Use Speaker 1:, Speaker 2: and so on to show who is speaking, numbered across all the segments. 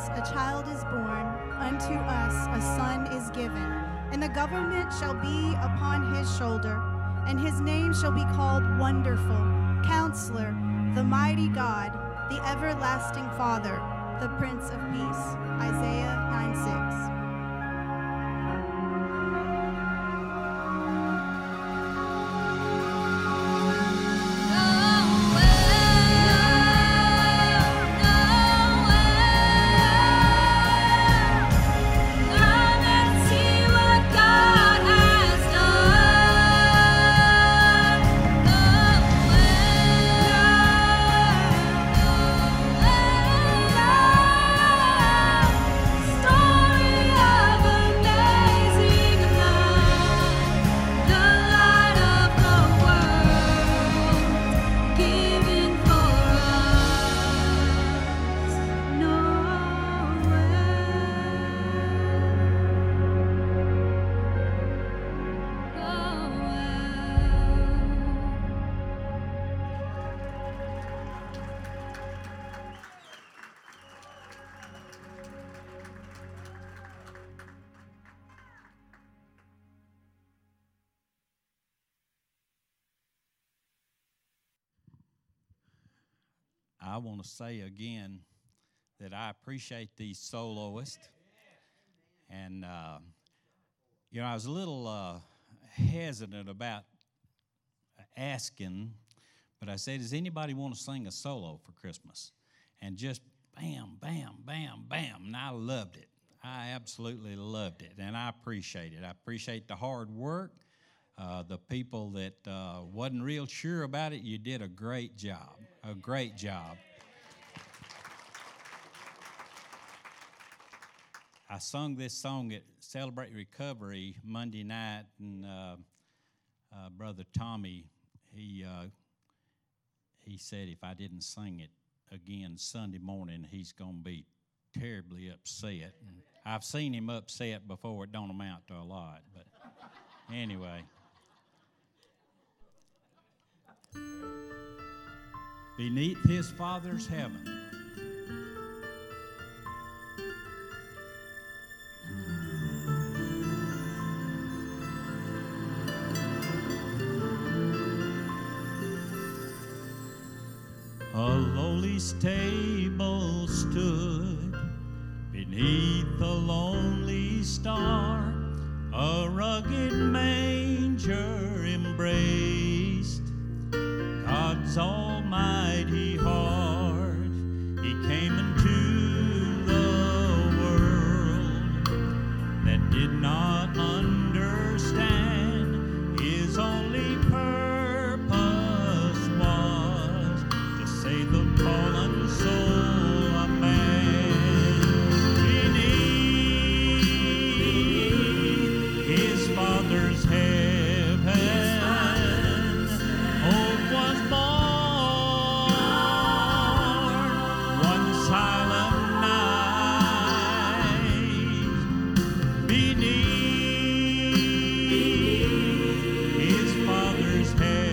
Speaker 1: us a child is born, unto us a son is given, and the government shall be upon his shoulder, and his name shall be called Wonderful, Counselor, the Mighty God, the Everlasting Father, the Prince of Peace. Isaiah 9:6.
Speaker 2: I want to say again that I appreciate these soloists. And, I was a little hesitant about asking, but I said, does anybody want to sing a solo for Christmas? And just bam, bam, bam, bam. And I loved it. I absolutely loved it, and I appreciate it. I appreciate the hard work. The people that wasn't real sure about it, you did a great job, a great job. I sung this song at Celebrate Recovery Monday night, and Brother Tommy, he said if I didn't sing it again Sunday morning, he's going to be terribly upset. And I've seen him upset before. It don't amount to a lot, but anyway. Beneath his Father's heaven, a lowly stable stood beneath the lonely star, a rugged manger embraced God's almighty heart. He came into the world that did not understand. His only purpose was to save the fallen soul of man. Beneath his Father's heaven, hope was born one silent night. Beneath his Father's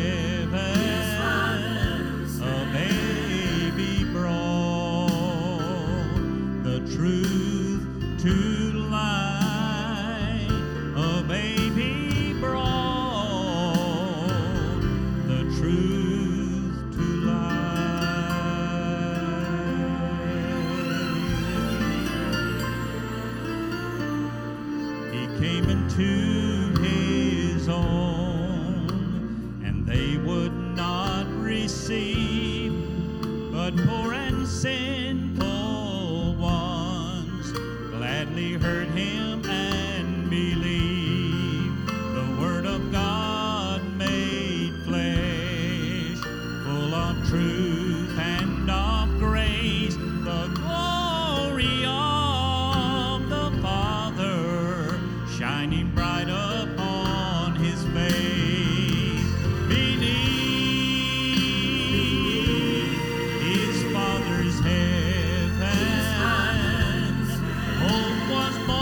Speaker 2: heaven, a baby brought the truth to light. A baby brought the truth to light. He came into his own, and they would not receive, but poor and sinful ones gladly heard him and believed. The word of God made flesh, full of truth and of grace, the glory of the Father shining bright upon his face. Beneath his Father's heaven, hope was born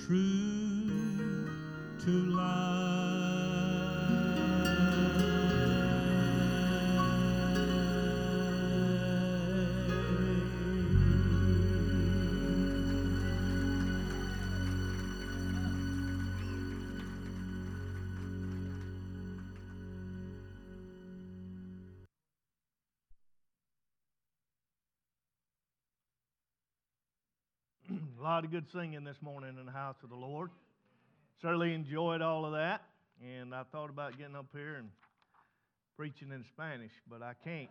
Speaker 3: true to life. A lot of good singing this morning in the house of the Lord. Certainly enjoyed all of that, and I thought about getting up here and preaching in Spanish, but I can't.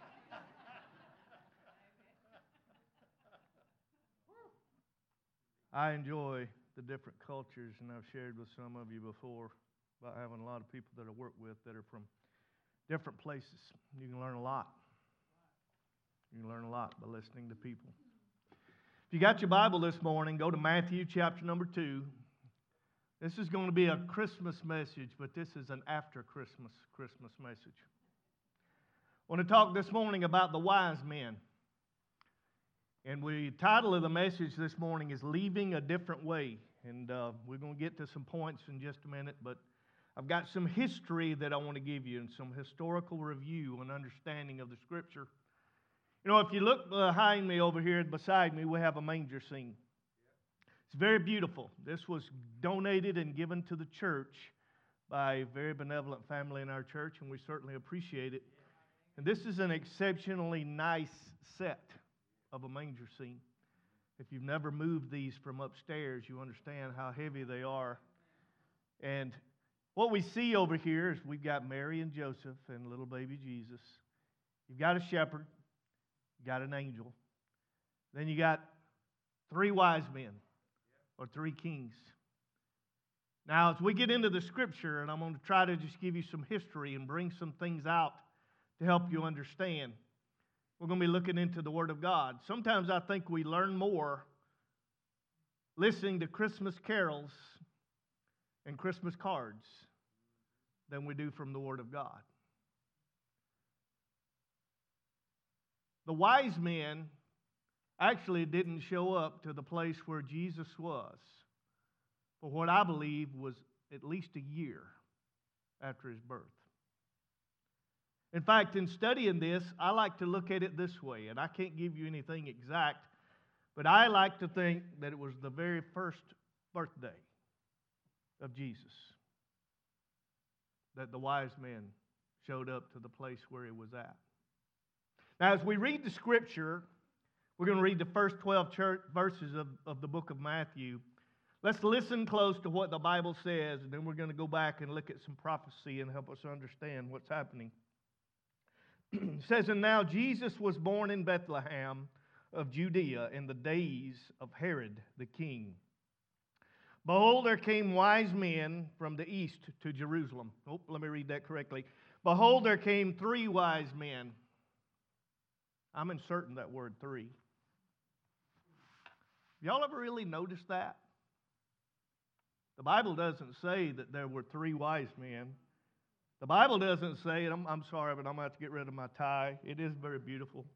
Speaker 3: I enjoy the different cultures, and I've shared with some of you before about having a lot of people that I work with that are from different places. You can learn a lot. You can learn a lot by listening to people. If you got your Bible this morning, go to Matthew chapter number 2. This is going to be a Christmas message, but this is an after Christmas message. I want to talk this morning about the wise men. And the title of the message this morning is Leaving a Different Way. And we're going to get to some points in just a minute, but I've got some history that I want to give you and some historical review and understanding of the Scripture. You know, if you look behind me over here, beside me, we have a manger scene. It's very beautiful. This was donated and given to the church by a very benevolent family in our church, and we certainly appreciate it. And this is an exceptionally nice set of a manger scene. If you've never moved these from upstairs, you understand how heavy they are. And what we see over here is we've got Mary and Joseph and little baby Jesus. You've got a shepherd. You got an angel. Then you got 3 wise men, or 3 kings. Now, as we get into the Scripture, and I'm going to try to just give you some history and bring some things out to help you understand, we're going to be looking into the Word of God. Sometimes I think we learn more listening to Christmas carols and Christmas cards than we do from the Word of God. The wise men actually didn't show up to the place where Jesus was for what I believe was at least a year after his birth. In fact, in studying this, I like to look at it this way, and I can't give you anything exact, but I like to think that it was the very first birthday of Jesus that the wise men showed up to the place where he was at. Now, as we read the Scripture, we're going to read the first 12 verses of the book of Matthew. Let's listen close to what the Bible says, and then we're going to go back and look at some prophecy and help us understand what's happening. It says, "And now Jesus was born in Bethlehem of Judea in the days of Herod the king. Behold, there came wise men from the east to Jerusalem." Oh, let me read that correctly. "Behold, there came 3 wise men." I'm inserting that word 3. Y'all ever really noticed that? The Bible doesn't say that there were 3 wise men. The Bible doesn't say, and I'm sorry, but I'm going to have to get rid of my tie. It is very beautiful.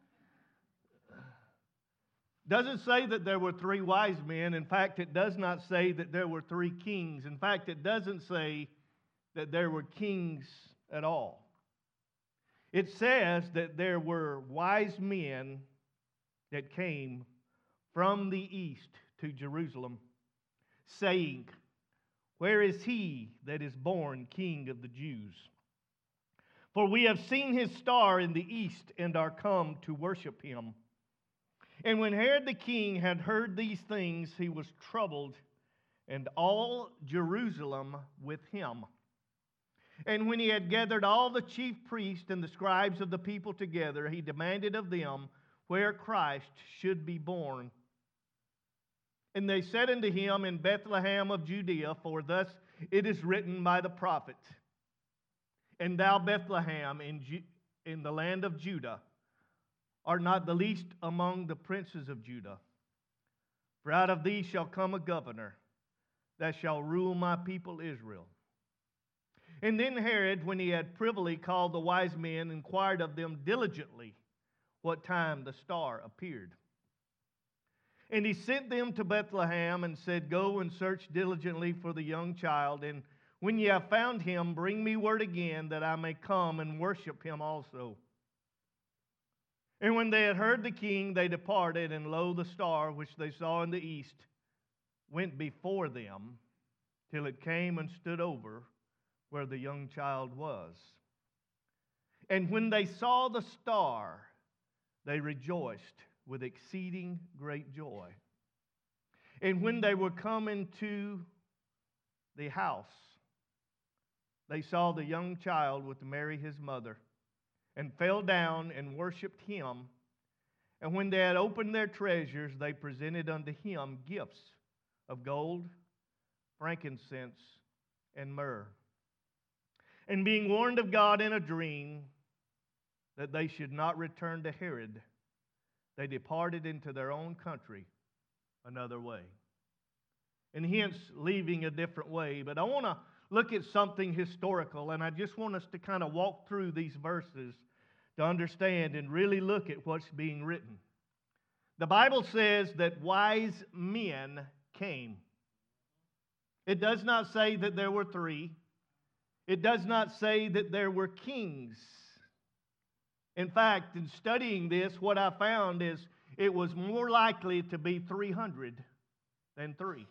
Speaker 3: Doesn't say that there were 3 wise men. In fact, it does not say that there were 3 kings. In fact, it doesn't say that there were kings at all. It says that there were wise men that came from the east to Jerusalem, saying, "Where is he that is born King of the Jews? For we have seen his star in the east and are come to worship him." And when Herod the king had heard these things, he was troubled, and all Jerusalem with him. And when he had gathered all the chief priests and the scribes of the people together, he demanded of them where Christ should be born. And they said unto him, "In Bethlehem of Judea, for thus it is written by the prophet, And thou, Bethlehem, in the land of Judah, art not the least among the princes of Judah. For out of thee shall come a governor that shall rule my people Israel." And then Herod, when he had privily called the wise men, inquired of them diligently what time the star appeared. And he sent them to Bethlehem and said, Go and search diligently for the young child, and when ye have found him, bring me word again, that I may come and worship him also. And when they had heard the king, they departed, and lo, the star which they saw in the east went before them, till it came and stood over where the young child was. And when they saw the star, they rejoiced with exceeding great joy. And when they were come into the house, they saw the young child with Mary his mother, and fell down and worshipped him. And when they had opened their treasures, they presented unto him gifts of gold, frankincense, and myrrh. And being warned of God in a dream that they should not return to Herod, they departed into their own country another way. And hence, leaving a different way. But I want to look at something historical, and I just want us to kind of walk through these verses to understand and really look at what's being written. The Bible says that wise men came. It does not say that there were three. It does not say that there were kings. In fact, in studying this, what I found is it was more likely to be 300 than 3.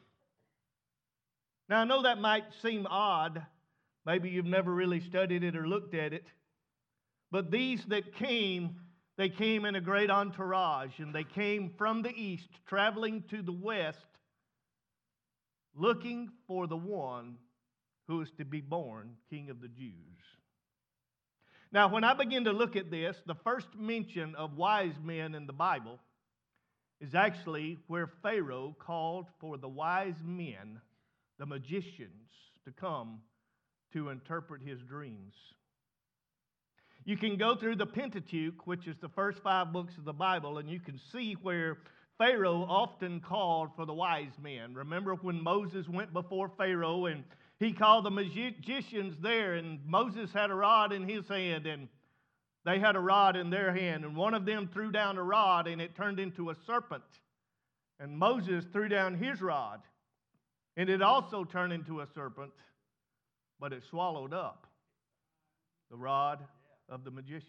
Speaker 3: Now, I know that might seem odd. Maybe you've never really studied it or looked at it. But these that came, they came in a great entourage, and they came from the east, traveling to the west, looking for the one who is to be born King of the Jews. Now, when I begin to look at this, the first mention of wise men in the Bible is actually where Pharaoh called for the wise men, the magicians, to come to interpret his dreams. You can go through the Pentateuch, which is the first 5 books of the Bible, and you can see where Pharaoh often called for the wise men. Remember when Moses went before Pharaoh and he called the magicians there, and Moses had a rod in his hand, and they had a rod in their hand, and one of them threw down a rod, and it turned into a serpent. And Moses threw down his rod, and it also turned into a serpent, but it swallowed up the rod of the magicians.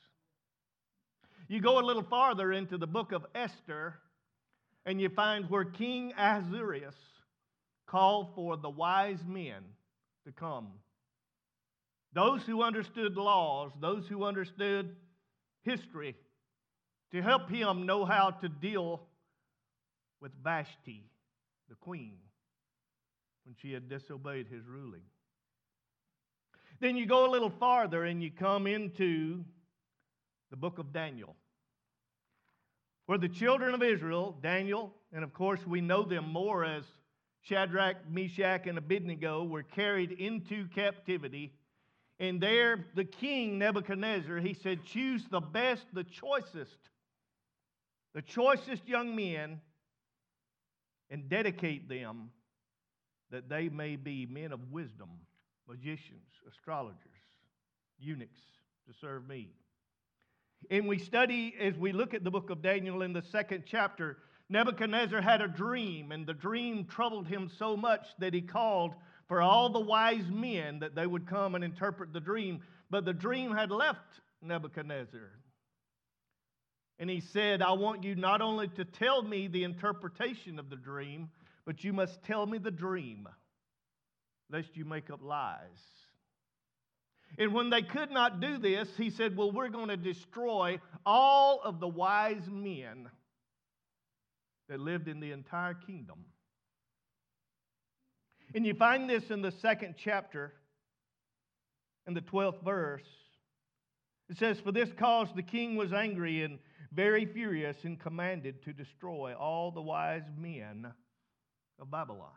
Speaker 3: You go a little farther into the book of Esther, and you find where King Ahasuerus called for the wise men to come. Those who understood laws, those who understood history, to help him know how to deal with Vashti, the queen, when she had disobeyed his ruling. Then you go a little farther and you come into the book of Daniel, where the children of Israel, Daniel, and of course we know them more as Shadrach, Meshach, and Abednego, were carried into captivity. And there, the king Nebuchadnezzar, he said, choose the best, the choicest young men, and dedicate them that they may be men of wisdom, magicians, astrologers, eunuchs, to serve me. And we study, as we look at the book of Daniel in the 2nd chapter, Nebuchadnezzar had a dream, and the dream troubled him so much that he called for all the wise men that they would come and interpret the dream. But the dream had left Nebuchadnezzar. And he said, I want you not only to tell me the interpretation of the dream, but you must tell me the dream, lest you make up lies. And when they could not do this, he said, well, we're going to destroy all of the wise men that lived in the entire kingdom. And you find this in the 2nd chapter, in the 12th verse. It says, for this cause the king was angry and very furious, and commanded to destroy all the wise men of Babylon.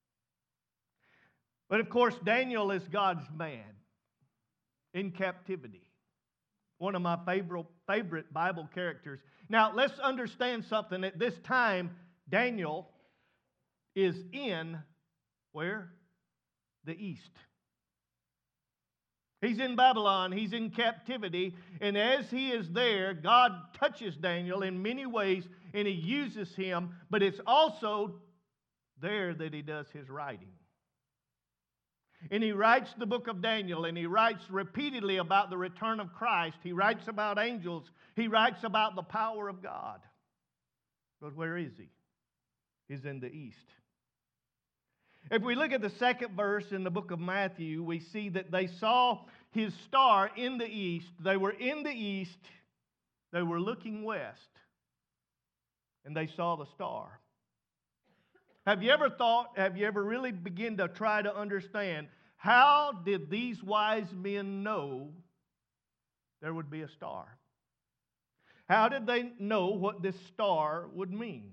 Speaker 3: But of course, Daniel is God's man in captivity. One of my favorite Bible characters. Now, let's understand something. At this time, Daniel is in where? The east. He's in Babylon. He's in captivity. And as he is there, God touches Daniel in many ways, and he uses him. But it's also there that he does his writing. And he writes the book of Daniel, and he writes repeatedly about the return of Christ. He writes about angels. He writes about the power of God. But where is he? He's in the east. If we look at the second verse in the book of Matthew, we see that they saw his star in the east. They were in the east. They were looking west. And they saw the star. Have you ever really begun to try to understand how did these wise men know there would be a star? How did they know what this star would mean?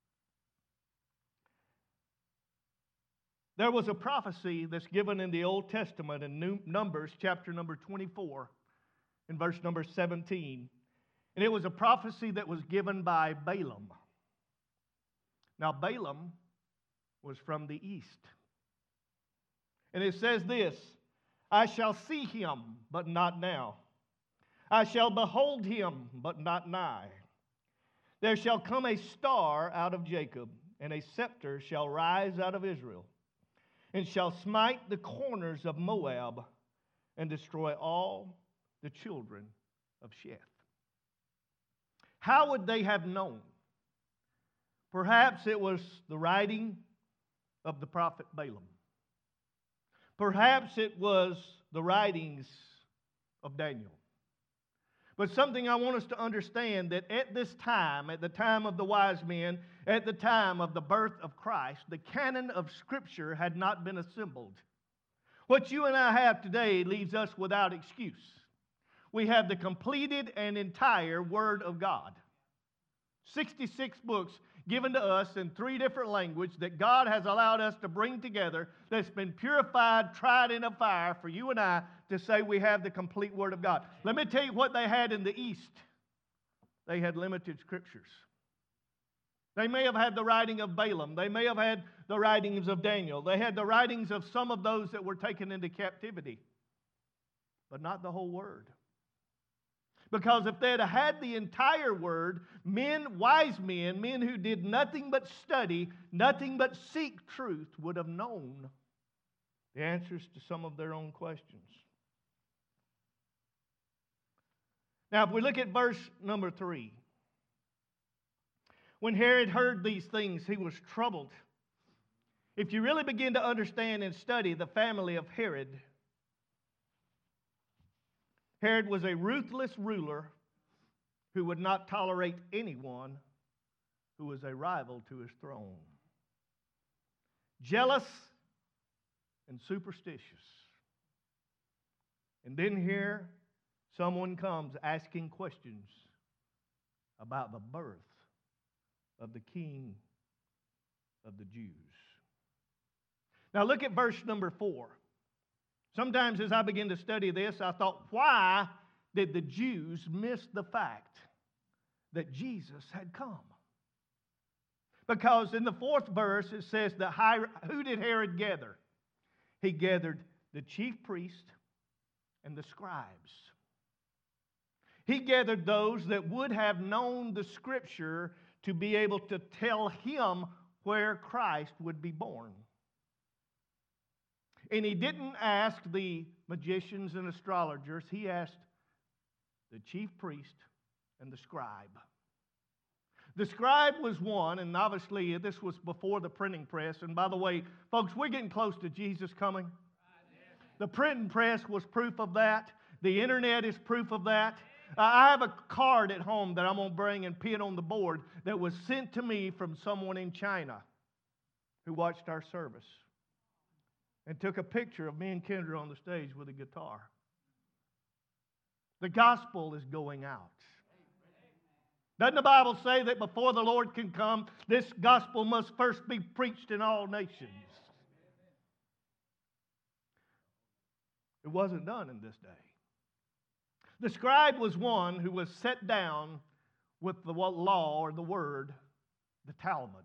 Speaker 3: There was a prophecy that's given in the Old Testament in Numbers chapter number 24 in verse number 17. And it was a prophecy that was given by Balaam. Now Balaam was from the east. And it says this, I shall see him, but not now. I shall behold him, but not nigh. There shall come a star out of Jacob, and a scepter shall rise out of Israel, and shall smite the corners of Moab, and destroy all the children of Sheth. How would they have known? Perhaps it was the writing of the prophet Balaam. Perhaps it was the writings of Daniel. But something I want us to understand, that at this time, at the time of the wise men, at the time of the birth of Christ, the canon of Scripture had not been assembled. What you and I have today leaves us without excuse. We have the completed and entire Word of God. 66 books given to us in 3 different languages that God has allowed us to bring together, that's been purified, tried in a fire for you and I to say we have the complete Word of God. Let me tell you what they had in the East. They had limited Scriptures. They may have had the writing of Balaam. They may have had the writings of Daniel. They had the writings of some of those that were taken into captivity, but not the whole Word. Because if they'd have had the entire Word, men, wise men, men who did nothing but study, nothing but seek truth, would have known the answers to some of their own questions. Now, if we look at verse number 3. When Herod heard these things, he was troubled. If you really begin to understand and study the family of Herod, Herod was a ruthless ruler who would not tolerate anyone who was a rival to his throne. Jealous and superstitious. And then here, someone comes asking questions about the birth of the King of the Jews. Now look at verse number 4. Sometimes as I begin to study this, I thought, why did the Jews miss the fact that Jesus had come? Because in the 4th verse it says that who did Herod gather? He gathered the chief priest and the scribes. He gathered those that would have known the Scripture to be able to tell him where Christ would be born. And he didn't ask the magicians and astrologers. He asked the chief priest and the scribe. The scribe was one, and obviously this was before the printing press. And by the way, folks, we're getting close to Jesus coming. The printing press was proof of that. The internet is proof of that. I have a card at home that I'm going to bring and pin on the board that was sent to me from someone in China who watched our service and took a picture of me and Kendra on the stage with a guitar. The gospel is going out. Doesn't the Bible say that before the Lord can come, this gospel must first be preached in all nations? It wasn't done in this day. The scribe was one who was set down with the law or the word, the Talmud.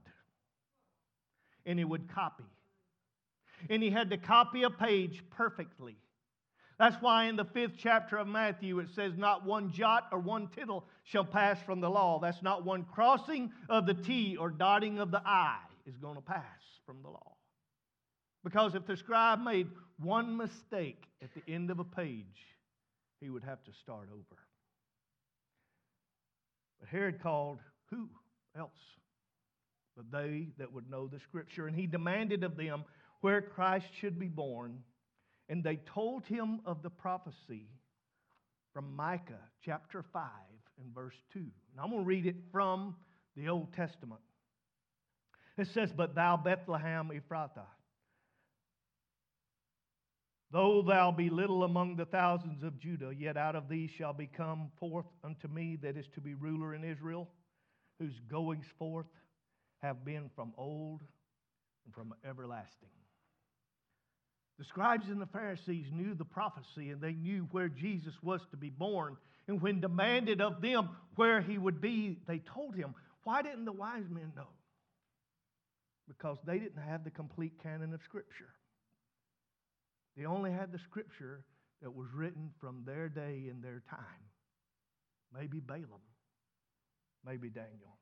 Speaker 3: And he would copy. And he had to copy a page perfectly. That's why in the 5th chapter of Matthew it says, not one jot or one tittle shall pass from the law. That's not one crossing of the T or dotting of the I is going to pass from the law. Because if the scribe made one mistake at the end of a page, he would have to start over. But Herod called who else but they that would know the Scripture? And he demanded of them where Christ should be born. And they told him of the prophecy from Micah chapter 5 and verse 2. And I'm going to read it from the Old Testament. It says, But thou, Bethlehem Ephrathah, though thou be little among the thousands of Judah, yet out of thee shall become forth unto me that is to be ruler in Israel, whose goings forth have been from old and from everlasting. The scribes and the Pharisees knew the prophecy, and they knew where Jesus was to be born. And when demanded of them where he would be, they told him. Why didn't the wise men know? Because they didn't have the complete canon of Scripture. They only had the Scripture that was written from their day and their time. Maybe Balaam, maybe Daniel.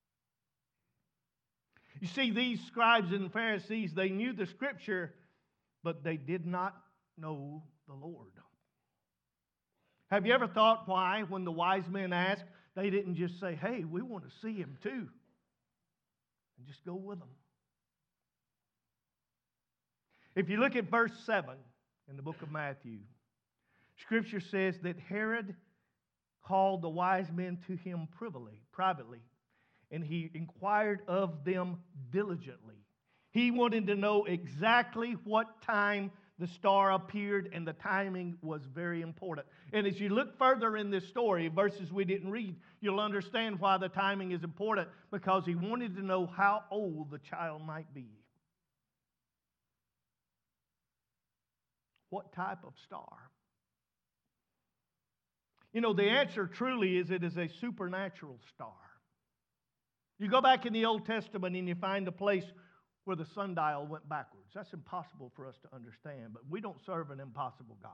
Speaker 3: You see, these scribes and Pharisees, they knew the Scripture, but they did not know the Lord. Have you ever thought why, when the wise men asked, they didn't just say, hey, we want to see him too, and just go with them? If you look at verse 7 in the book of Matthew, Scripture says that Herod called the wise men to him privately, and he inquired of them diligently. He wanted to know exactly what time the star appeared, and the timing was very important. And as you look further in this story, verses we didn't read, you'll understand why the timing is important, because he wanted to know how old the child might be. What type of star? You know, the answer truly is it is a supernatural star. You go back in the Old Testament and you find a place where the sundial went backwards. That's impossible for us to understand, but we don't serve an impossible God.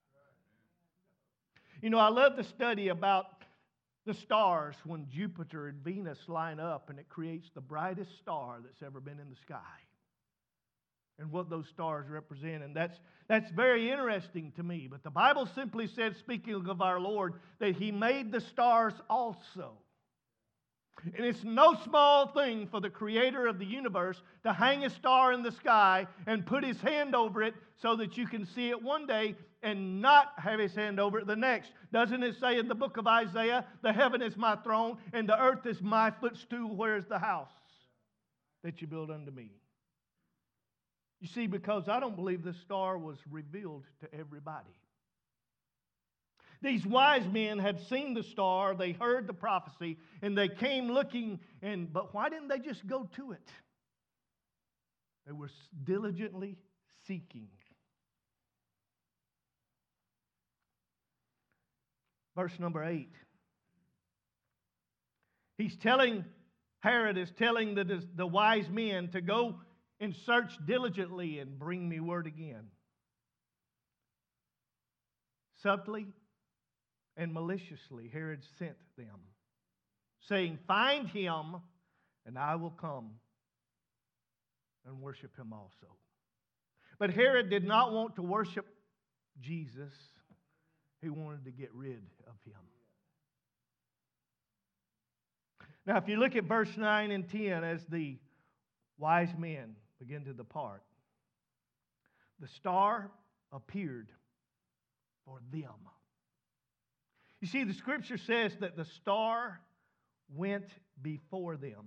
Speaker 3: You know, I love the study about the stars when Jupiter and Venus line up, and it creates the brightest star that's ever been in the sky, and what those stars represent. And that's very interesting to me. But the Bible simply said, speaking of our Lord, that He made the stars also. And it's no small thing for the Creator of the universe to hang a star in the sky and put His hand over it so that you can see it one day and not have His hand over it the next. Doesn't it say in the book of Isaiah, the heaven is my throne and the earth is my footstool? Where is the house that you build unto me? You see, because I don't believe this star was revealed to everybody. These wise men had seen the star, they heard the prophecy, and they came looking, but why didn't they just go to it? They were diligently seeking. Verse number 8. Herod is telling the wise men to go and search diligently and bring me word again. Subtly and maliciously, Herod sent them, saying, find him, and I will come and worship him also. But Herod did not want to worship Jesus. He wanted to get rid of him. Now, if you look at verse 9 and 10, as the wise men begin to depart, the star appeared for them. You see, the Scripture says that the star went before them.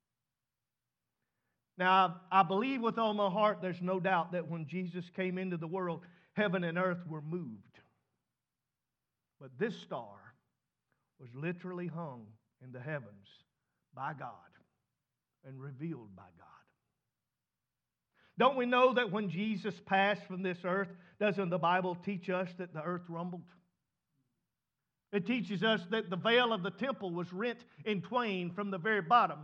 Speaker 3: Now, I believe with all my heart there's no doubt that when Jesus came into the world, heaven and earth were moved. But this star was literally hung in the heavens by God and revealed by God. Don't we know that when Jesus passed from this earth, doesn't the Bible teach us that the earth rumbled? It teaches us that the veil of the temple was rent in twain from the very bottom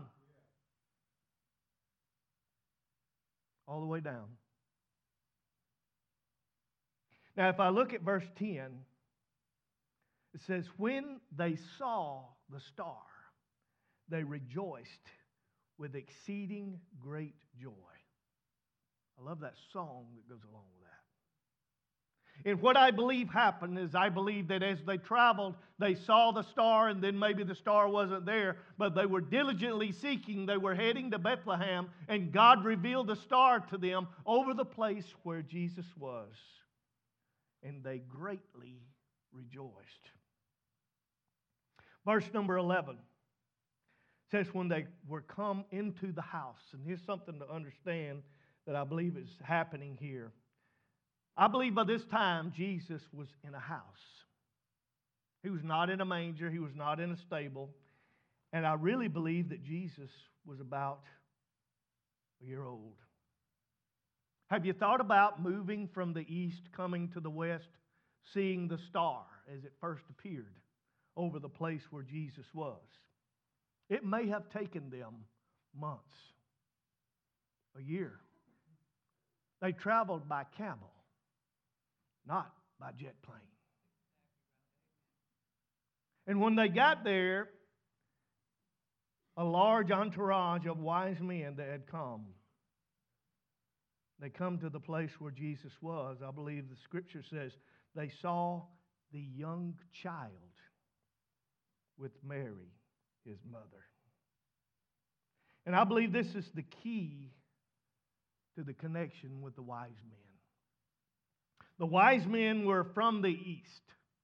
Speaker 3: all the way down. Now, if I look at verse 10, it says, when they saw the star, they rejoiced with exceeding great joy. I love that song that goes along with that. And what I believe happened is I believe that as they traveled, they saw the star, and then maybe the star wasn't there, but they were diligently seeking. They were heading to Bethlehem, and God revealed the star to them over the place where Jesus was. And they greatly rejoiced. Verse number 11 says, when they were come into the house, and here's something to understand that I believe is happening here. I believe by this time Jesus was in a house. He was not in a manger. He was not in a stable. And I really believe that Jesus was about a year old. Have you thought about moving from the east, coming to the west, seeing the star as it first appeared over the place where Jesus was? It may have taken them months, a year. They traveled by camel, not by jet plane. And when they got there, a large entourage of wise men that had come, they come to the place where Jesus was. I believe the scripture says they saw the young child with Mary, his mother. And I believe this is the key to the connection with the wise men. The wise men were from the east,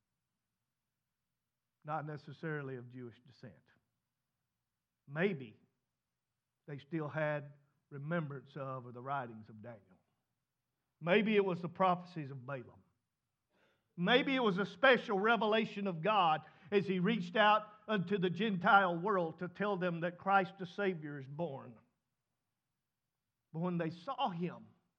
Speaker 3: not necessarily of Jewish descent. Maybe they still had remembrance of or the writings of Daniel. Maybe it was the prophecies of Balaam. Maybe it was a special revelation of God as He reached out unto the Gentile world to tell them that Christ the Savior is born. But when they saw Him,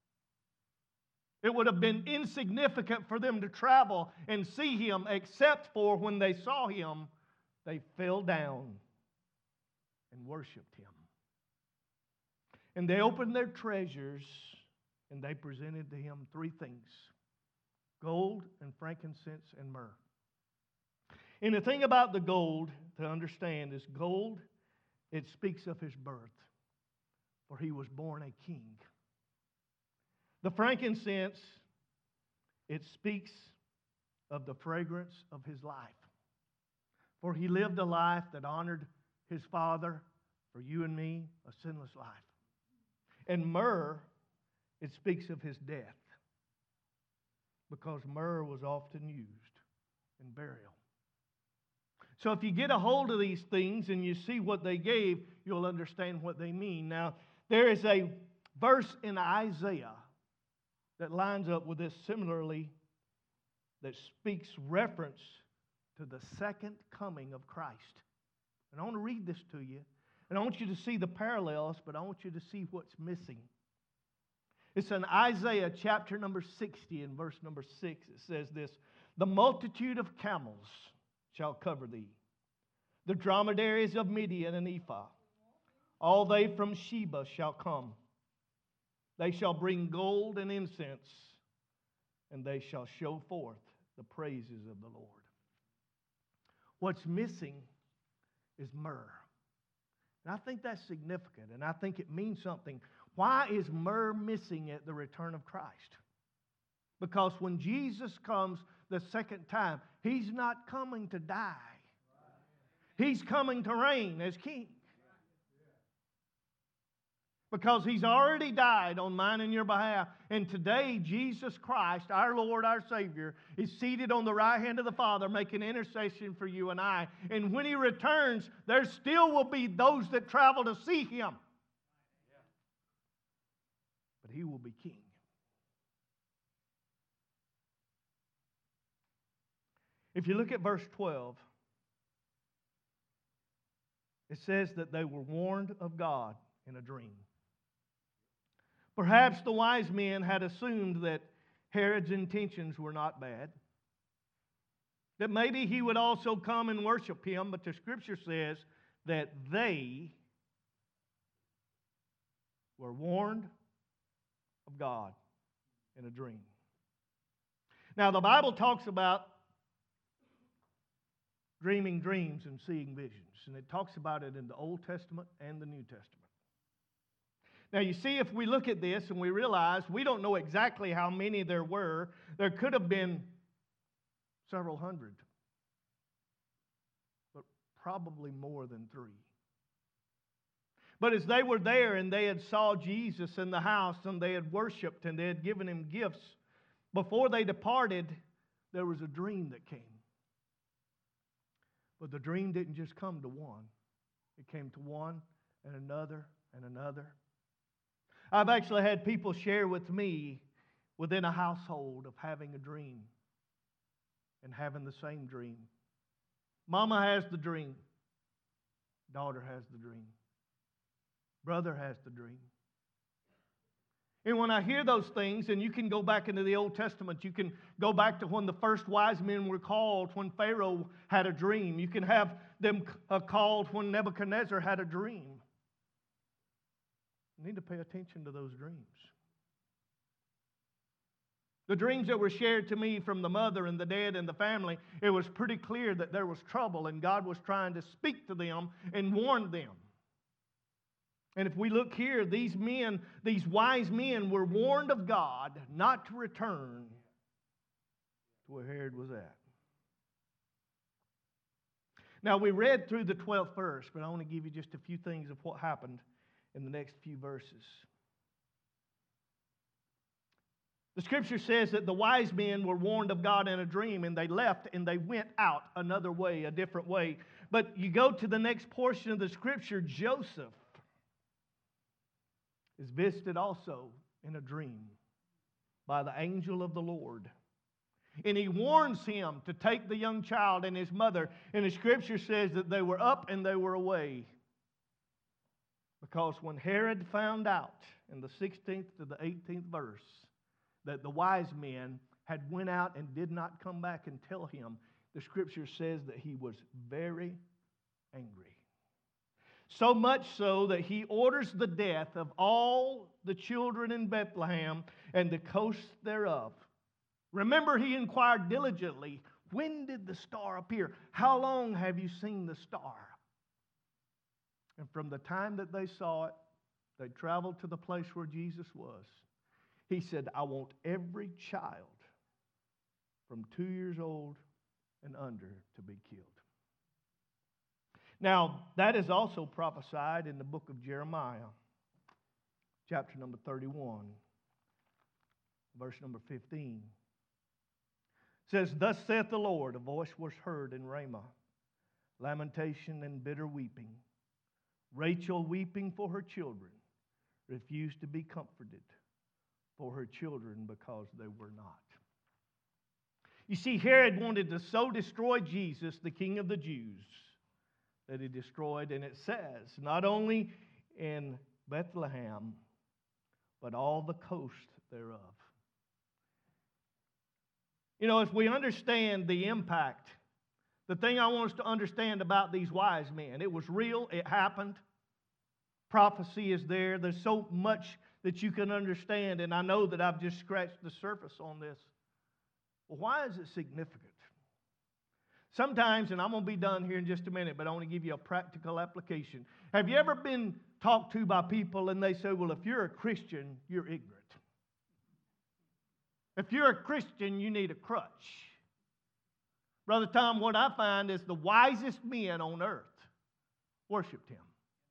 Speaker 3: it would have been insignificant for them to travel and see Him, except for when they saw Him, they fell down and worshiped Him. And they opened their treasures and they presented to Him three things: gold and frankincense and myrrh. And the thing about the gold to understand is gold, it speaks of His birth, for He was born a king. The frankincense, it speaks of the fragrance of His life, for He lived a life that honored His Father, for you and me, a sinless life. And myrrh, it speaks of His death, because myrrh was often used in burial. So if you get a hold of these things and you see what they gave, you'll understand what they mean. Now, there is a verse in Isaiah that lines up with this similarly, that speaks reference to the second coming of Christ. And I want to read this to you. And I want you to see the parallels, but I want you to see what's missing. It's in Isaiah chapter number 60 and verse number 6. It says this: the multitude of camels shall cover thee, the dromedaries of Midian and Ephah. All they from Sheba shall come. They shall bring gold and incense, and they shall show forth the praises of the Lord. What's missing is myrrh. And I think that's significant, and I think it means something. Why is myrrh missing at the return of Christ? Because when Jesus comes the second time, He's not coming to die. He's coming to reign as king. Because He's already died on mine and your behalf. And today, Jesus Christ, our Lord, our Savior, is seated on the right hand of the Father, making intercession for you and I. And when He returns, there still will be those that travel to see Him. But He will be king. If you look at verse 12, it says that they were warned of God in a dream. Perhaps the wise men had assumed that Herod's intentions were not bad, that maybe he would also come and worship him, but the Scripture says that they were warned of God in a dream. Now, the Bible talks about dreaming dreams and seeing visions, and it talks about it in the Old Testament and the New Testament. Now, you see, if we look at this and we realize we don't know exactly how many there were, there could have been several hundred, but probably more than 3. But as they were there and they had saw Jesus in the house and they had worshiped and they had given him gifts, before they departed, there was a dream that came. But the dream didn't just come to one. It came to one and another and another. I've actually had people share with me within a household of having a dream and having the same dream. Mama has the dream. Daughter has the dream. Brother has the dream. And when I hear those things, and you can go back into the Old Testament, you can go back to when the first wise men were called, when Pharaoh had a dream. You can have them called when Nebuchadnezzar had a dream. You need to pay attention to those dreams. The dreams that were shared to me from the mother and the dad and the family, it was pretty clear that there was trouble and God was trying to speak to them and warn them. And if we look here, these men, these wise men were warned of God not to return to where Herod was at. Now, we read through the 12th verse, but I want to give you just a few things of what happened in the next few verses. The scripture says that the wise men were warned of God in a dream, and they left and they went out another way, a different way. But you go to the next portion of the scripture, Joseph is visited also in a dream by the angel of the Lord. And he warns him to take the young child and his mother. And the scripture says that they were up and they were away. Because when Herod found out in the 16th to the 18th verse that the wise men had went out and did not come back and tell him, the scripture says that he was very angry. So much so that he orders the death of all the children in Bethlehem and the coast thereof. Remember, he inquired diligently, when did the star appear? How long have you seen the star? And from the time that they saw it, they traveled to the place where Jesus was. He said, I want every child from 2 years old and under to be killed. Now, that is also prophesied in the book of Jeremiah, chapter number 31, verse number 15. It says, Thus saith the Lord, a voice was heard in Ramah, lamentation and bitter weeping. Rachel weeping for her children, refused to be comforted for her children because they were not. You see, Herod wanted to so destroy Jesus, the King of the Jews, that he destroyed, and it says, not only in Bethlehem, but all the coast thereof. You know, if we understand the impact, the thing I want us to understand about these wise men, it was real, it happened. Prophecy is there. There's so much that you can understand, and I know that I've just scratched the surface on this. Well, why is it significant? Sometimes, and I'm going to be done here in just a minute, but I want to give you a practical application. Have you ever been talked to by people and they say, well, if you're a Christian, you're ignorant. If you're a Christian, you need a crutch. Brother Tom, what I find is the wisest men on earth worshiped him.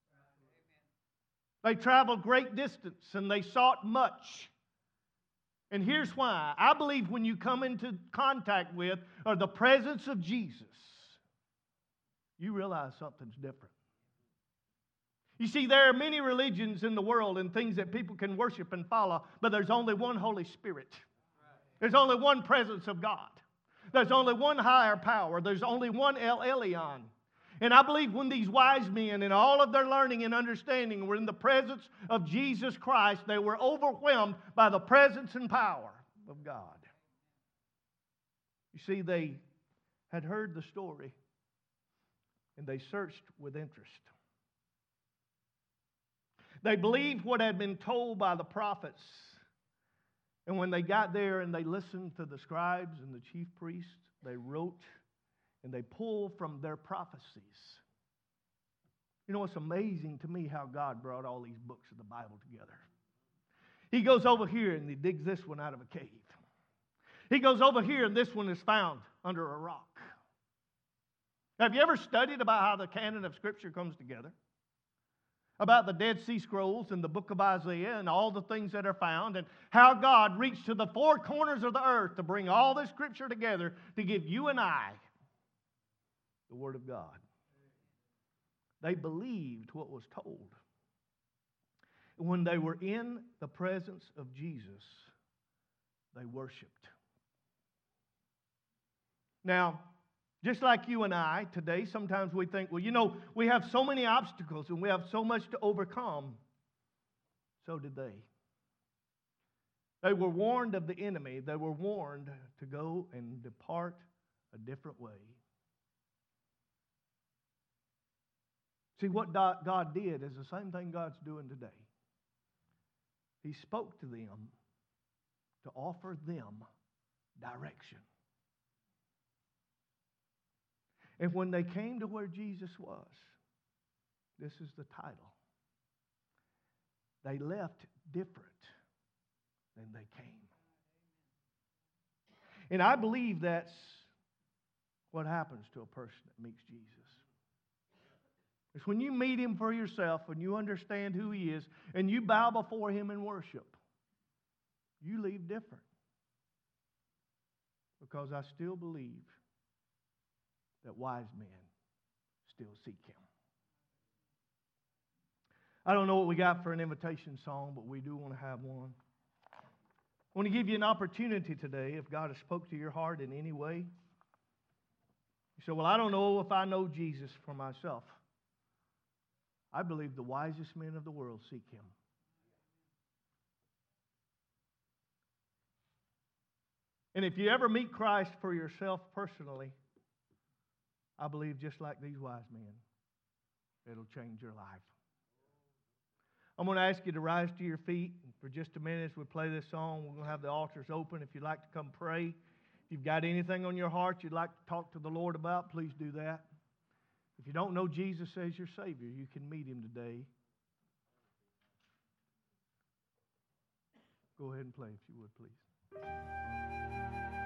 Speaker 3: They traveled great distance and they sought much. And here's why. I believe when you come into contact with or the presence of Jesus, you realize something's different. You see, there are many religions in the world and things that people can worship and follow, but there's only one Holy Spirit. There's only one presence of God. There's only one higher power. There's only one El Elyon. And I believe when these wise men and all of their learning and understanding were in the presence of Jesus Christ, they were overwhelmed by the presence and power of God. You see, they had heard the story and they searched with interest. They believed what had been told by the prophets And when they got there and they listened to the scribes and the chief priests, they wrote and they pulled from their prophecies. You know, it's amazing to me how God brought all these books of the Bible together. He goes over here and he digs this one out of a cave. He goes over here and this one is found under a rock. Have you ever studied about how the canon of Scripture comes together? About the Dead Sea Scrolls and the book of Isaiah and all the things that are found, and how God reached to the four corners of the earth to bring all this Scripture together to give you and I the Word of God. They believed what was told. When they were in the presence of Jesus, they worshiped. Now, just like you and I today, sometimes we think, well, you know, we have so many obstacles and we have so much to overcome. So did they. They were warned of the enemy. They were warned to go and depart a different way. See, what God did is the same thing God's doing today. He spoke to them to offer them direction. And when they came to where Jesus was, this is the title. They left different than they came. And I believe that's what happens to a person that meets Jesus. It's when you meet Him for yourself and you understand who He is and you bow before Him in worship, you leave different. Because I still believe that wise men still seek Him. I don't know what we got for an invitation song, but we do want to have one. I want to give you an opportunity today, if God has spoke to your heart in any way. You say, well, I don't know if I know Jesus for myself. I believe the wisest men of the world seek Him. And if you ever meet Christ for yourself personally, I believe just like these wise men, it'll change your life. I'm going to ask you to rise to your feet for just a minute as we play this song. We're going to have the altars open. If you'd like to come pray, if you've got anything on your heart you'd like to talk to the Lord about, please do that. If you don't know Jesus as your Savior, you can meet Him today. Go ahead and play if you would, please.